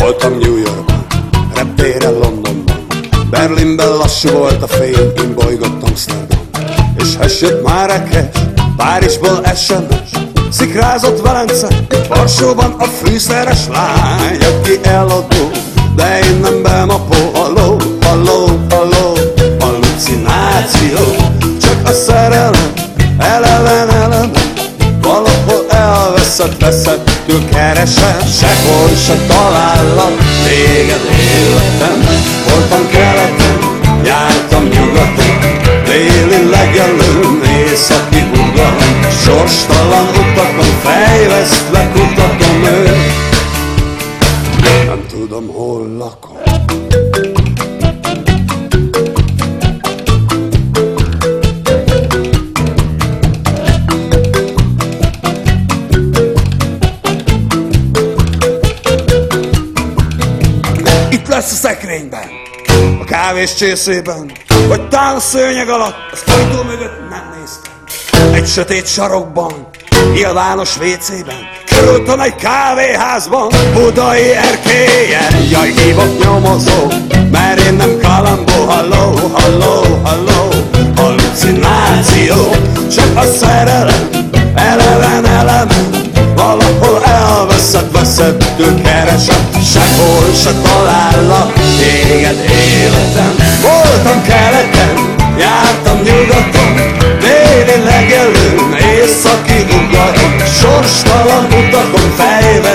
Voltam New Yorkban, reptéren Londonban, Berlinben lassú volt a fény, én bolygott Amsterdam. És hessett Márekes, Párizsból SMS, szikrázott Velence, Varsóban a fűszeres lány, aki eladó, de én nem bemapó. Halló, halló, halló, hallucináció, csak a szerelem, eleven, valahol elveszett, veszettül keresem, sehol se talállak téged életem. Voltam keleten, jártam nyugaton, déli legelőn, északi ugalom, sorstalan utakon, fejvesztve kutatom őt, nem tudom, hol lakom. Itt lesz a szekrényben, a kávés csészében, vagy talán a szőnyeg alatt, az ajtó mögött nem néztem. Egy sötét sarokban, nyilvános WC-ben, körültem egy kávéházban, budai erkélyen. Jaj, hívok nyomozó, mert én nem kalambó. Halló, halló, halló, hallucináció, csak a szerelem, eleven, valahol elveszett, veszettől keresem, sehol se talállak téged életem. Voltam keleten, jártam nyugaton, déli legelőn, északi ugaton, sorstalan utakon, fejve